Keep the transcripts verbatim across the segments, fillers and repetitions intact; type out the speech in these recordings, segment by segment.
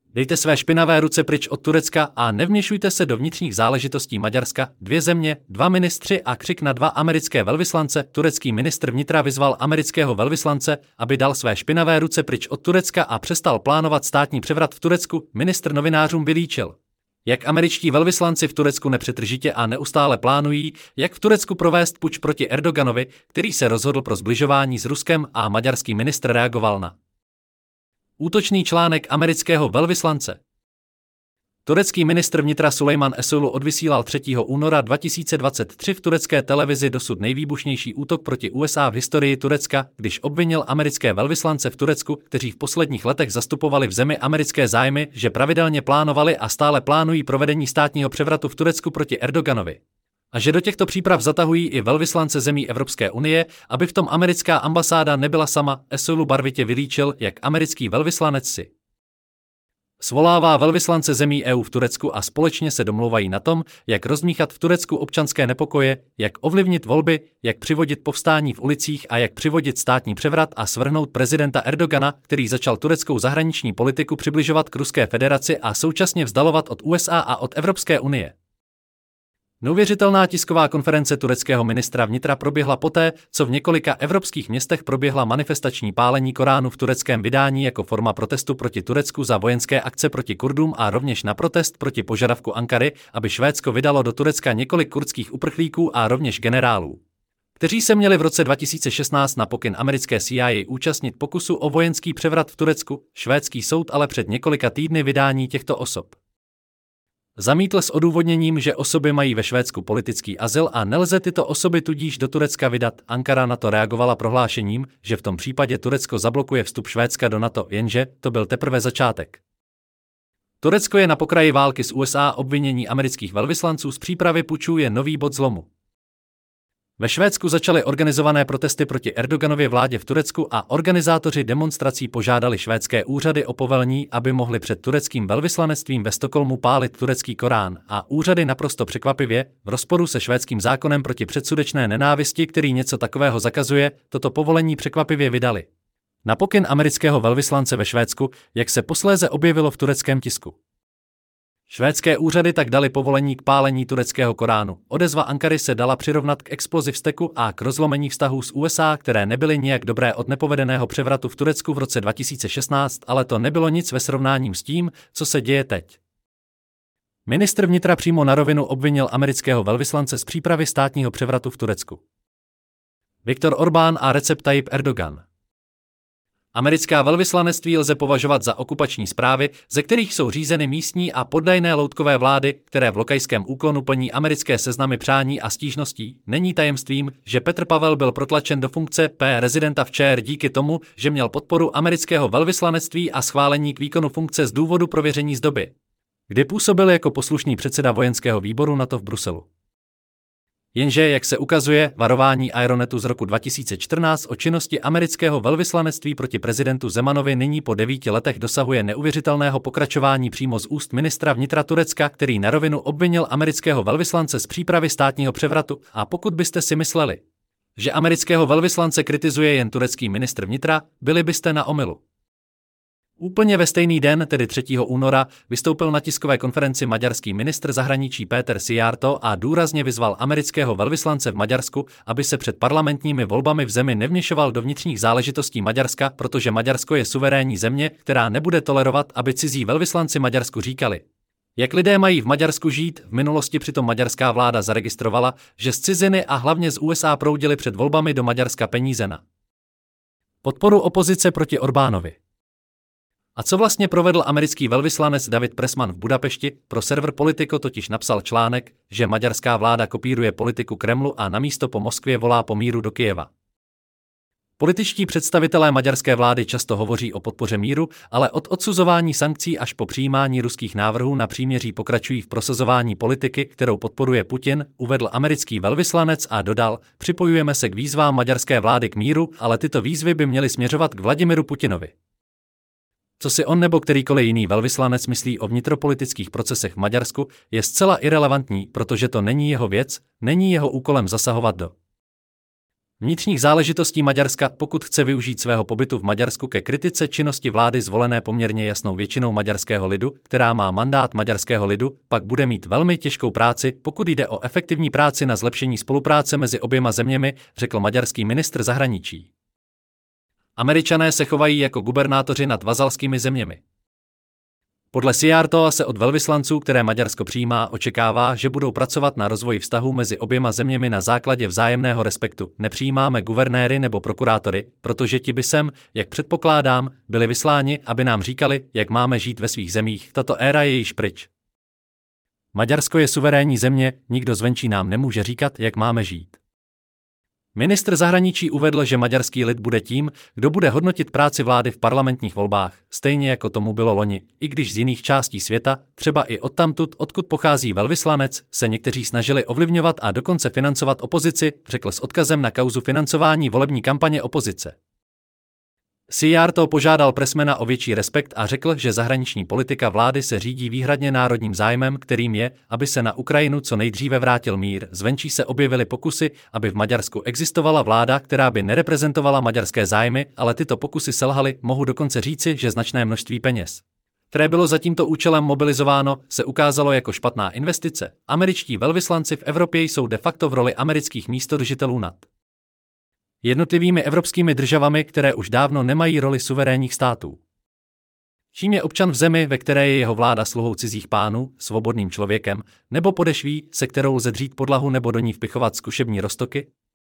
Dejte své špinavé ruce pryč od Turecka a nevměšujte se do vnitřních záležitostí Maďarska. Dvě země, dva ministři a křik na dva americké velvyslance. Turecký ministr vnitra vyzval amerického velvyslance, aby dal své špinavé ruce pryč od Turecka a přestal plánovat státní převrat v Turecku. Ministr novinářům vylíčil, jak američtí velvyslanci v Turecku nepřetržitě a neustále plánují, jak v Turecku provést puč proti Erdoganovi, který se rozhodl pro sbližování s Ruskem, a maďarský ministr reagoval na útočný článek amerického velvyslance. Turecký ministr vnitra Sulejman Esoğlu odvysílal třetího února dva tisíce dvacet tři v turecké televizi dosud nejvýbušnější útok proti U S A v historii Turecka, když obvinil americké velvyslance v Turecku, kteří v posledních letech zastupovali v zemi americké zájmy, že pravidelně plánovali a stále plánují provedení státního převratu v Turecku proti Erdoganovi. A že do těchto příprav zatahují i velvyslance zemí Evropské unie, aby v tom americká ambasáda nebyla sama. Esoğlu barvitě vylíčil, jak americký velvyslanec si svolává velvyslance zemí E U v Turecku a společně se domlouvají na tom, jak rozmíchat v Turecku občanské nepokoje, jak ovlivnit volby, jak přivodit povstání v ulicích a jak přivodit státní převrat a svrhnout prezidenta Erdogana, který začal tureckou zahraniční politiku přibližovat k Ruské federaci a současně vzdalovat od U S A a od Evropské unie. Neuvěřitelná tisková konference tureckého ministra vnitra proběhla poté, co v několika evropských městech proběhla manifestační pálení Koránu v tureckém vydání jako forma protestu proti Turecku za vojenské akce proti Kurdům a rovněž na protest proti požadavku Ankary, aby Švédsko vydalo do Turecka několik kurdských uprchlíků a rovněž generálů, kteří se měli v roce dva tisíce šestnáct na pokyn americké C I A účastnit pokusu o vojenský převrat v Turecku. Švédský soud ale před několika týdny vydání těchto osob zamítl s odůvodněním, že osoby mají ve Švédsku politický azyl a nelze tyto osoby tudíž do Turecka vydat. Ankara na to reagovala prohlášením, že v tom případě Turecko zablokuje vstup Švédska do NATO, jenže to byl teprve začátek. Turecko je na pokraji války s U S A, obvinění amerických velvyslanců z přípravy pučů je nový bod zlomu. Ve Švédsku začaly organizované protesty proti Erdoganově vládě v Turecku a organizátoři demonstrací požádali švédské úřady o povolení, aby mohli před tureckým velvyslanectvím ve Stockholmu pálit turecký Korán, a úřady naprosto překvapivě, v rozporu se švédským zákonem proti předsudečné nenávisti, který něco takového zakazuje, toto povolení překvapivě vydali. Na pokyn amerického velvyslance ve Švédsku, jak se posléze objevilo v tureckém tisku. Švédské úřady tak dali povolení k pálení tureckého Koránu. Odezva Ankary se dala přirovnat k explozi vzteku a k rozlomení vztahů s U S A, které nebyly nijak dobré od nepovedeného převratu v Turecku v roce dva tisíce šestnáct, ale to nebylo nic ve srovnání s tím, co se děje teď. Ministr vnitra přímo na rovinu obvinil amerického velvyslance z přípravy státního převratu v Turecku. Viktor Orbán a Recep Tayyip Erdogan. Americká velvyslanectví lze považovat za okupační správy, ze kterých jsou řízeny místní a poddajné loutkové vlády, které v lokajském úklonu plní americké seznamy přání a stížností. Není tajemstvím, že Petr Pavel byl protlačen do funkce P rezidenta v ČR díky tomu, že měl podporu amerického velvyslanectví a schválení k výkonu funkce z důvodu prověření z doby, kdy působil jako poslušný předseda vojenského výboru NATO v Bruselu. Jenže, jak se ukazuje, varování Aeronetu z roku dva tisíce čtrnáct o činnosti amerického velvyslanectví proti prezidentu Zemanovi nyní po devíti letech dosahuje neuvěřitelného pokračování přímo z úst ministra vnitra Turecka, který na rovinu obvinil amerického velvyslance z přípravy státního převratu. A pokud byste si mysleli, že amerického velvyslance kritizuje jen turecký ministr vnitra, byli byste na omylu. Úplně ve stejný den, tedy třetího února, vystoupil na tiskové konferenci maďarský ministr zahraničí Péter Szijjártó a důrazně vyzval amerického velvyslance v Maďarsku, aby se před parlamentními volbami v zemi nevměšoval do vnitřních záležitostí Maďarska, protože Maďarsko je suverénní země, která nebude tolerovat, aby cizí velvyslanci Maďarsku říkali, jak lidé mají v Maďarsku žít. V minulosti přitom maďarská vláda zaregistrovala, že z ciziny a hlavně z U S A proudily před volbami do Maďarska peníze na podporu opozice proti Orbánovi. A co vlastně provedl americký velvyslanec David Pressman v Budapešti? Pro server Politico totiž napsal článek, že maďarská vláda kopíruje politiku Kremlu a namísto po Moskvě volá po míru do Kyjeva. Političtí představitelé maďarské vlády často hovoří o podpoře míru, ale od odsuzování sankcí až po přijímání ruských návrhů na příměří pokračují v prosazování politiky, kterou podporuje Putin, uvedl americký velvyslanec a dodal, připojujeme se k výzvám maďarské vlády k míru, ale tyto výzvy by měly směřovat k Vladimiru Putinovi. Co si on nebo kterýkoliv jiný velvyslanec myslí o vnitropolitických procesech v Maďarsku, je zcela irelevantní, protože to není jeho věc, není jeho úkolem zasahovat do vnitřních záležitostí Maďarska, pokud chce využít svého pobytu v Maďarsku ke kritice činnosti vlády zvolené poměrně jasnou většinou maďarského lidu, která má mandát maďarského lidu, pak bude mít velmi těžkou práci, pokud jde o efektivní práci na zlepšení spolupráce mezi oběma zeměmi, řekl maďarský ministr zahraničí. Američané se chovají jako gubernátoři nad vazalskými zeměmi. Podle Szijjártóa se od velvyslanců, které Maďarsko přijímá, očekává, že budou pracovat na rozvoji vztahů mezi oběma zeměmi na základě vzájemného respektu. Nepřijímáme guvernéry nebo prokurátory, protože ti by sem, jak předpokládám, byli vysláni, aby nám říkali, jak máme žít ve svých zemích. Tato éra je již pryč. Maďarsko je suverénní země, nikdo zvenčí nám nemůže říkat, jak máme žít. Ministr zahraničí uvedl, že maďarský lid bude tím, kdo bude hodnotit práci vlády v parlamentních volbách, stejně jako tomu bylo loni, i když z jiných částí světa, třeba i odtamtud, odkud pochází velvyslanec, se někteří snažili ovlivňovat a dokonce financovat opozici, řekl s odkazem na kauzu financování volební kampaně opozice. Szijjártó požádal Pressmana o větší respekt a řekl, že zahraniční politika vlády se řídí výhradně národním zájmem, kterým je, aby se na Ukrajinu co nejdříve vrátil mír. Zvenčí se objevily pokusy, aby v Maďarsku existovala vláda, která by nereprezentovala maďarské zájmy, ale tyto pokusy selhaly, mohu dokonce říci, že značné množství peněz, které bylo za tímto účelem mobilizováno, se ukázalo jako špatná investice. Američtí velvyslanci v Evropě jsou de facto v roli amerických místodržitelů nad jednotlivými evropskými državami, které už dávno nemají roli suverénních států. Čím je občan v zemi, ve které je jeho vláda sluhou cizích pánů, svobodným člověkem, nebo podešví, se kterou lze dřít podlahu nebo do ní vpichovat zkušební roztoky?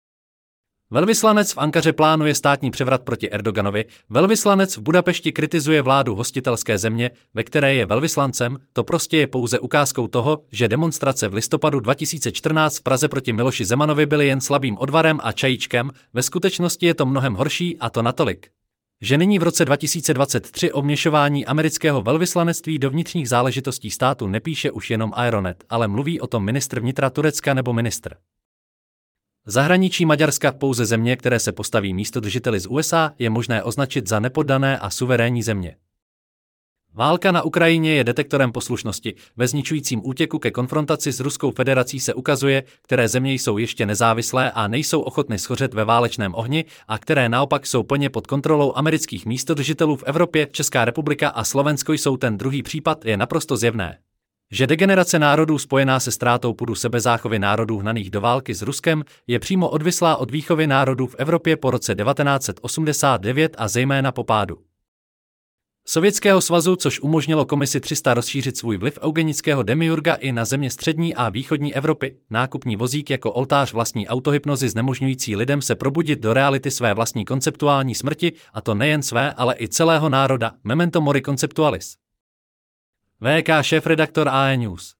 Velvyslanec v Ankaře plánuje státní převrat proti Erdoganovi, velvyslanec v Budapešti kritizuje vládu hostitelské země, ve které je velvyslancem, to prostě je pouze ukázkou toho, že demonstrace v listopadu dva tisíce čtrnáct v Praze proti Miloši Zemanovi byly jen slabým odvarem a čajíčkem, ve skutečnosti je to mnohem horší a to natolik, že nyní v roce dva tisíce dvacet tři o vměšování amerického velvyslanectví do vnitřních záležitostí státu nepíše už jenom Aeronet, ale mluví o tom ministr vnitra Turecka nebo ministr zahraničí Maďarska. Pouze země, které se postaví místodržiteli z U S A, je možné označit za nepoddané a suverénní země. Válka na Ukrajině je detektorem poslušnosti. Ve zničujícím útěku ke konfrontaci s Ruskou federací se ukazuje, které země jsou ještě nezávislé a nejsou ochotny schořet ve válečném ohni a které naopak jsou plně pod kontrolou amerických místodržitelů v Evropě. Česká republika a Slovensko jsou ten druhý případ, je naprosto zjevné, že degenerace národů spojená se ztrátou půdu sebezáchovy národů hnaných do války s Ruskem je přímo odvislá od výchovy národů v Evropě po roce devatenáct set osmdesát devět a zejména po pádu Sovětského svazu, což umožnilo komisi tři sta rozšířit svůj vliv eugenického demiurga i na země střední a východní Evropy, nákupní vozík jako oltář vlastní autohypnozy znemožňující lidem se probudit do reality své vlastní konceptuální smrti, a to nejen své, ale i celého národa, memento mori conceptualis. V K šéfredaktor A E News.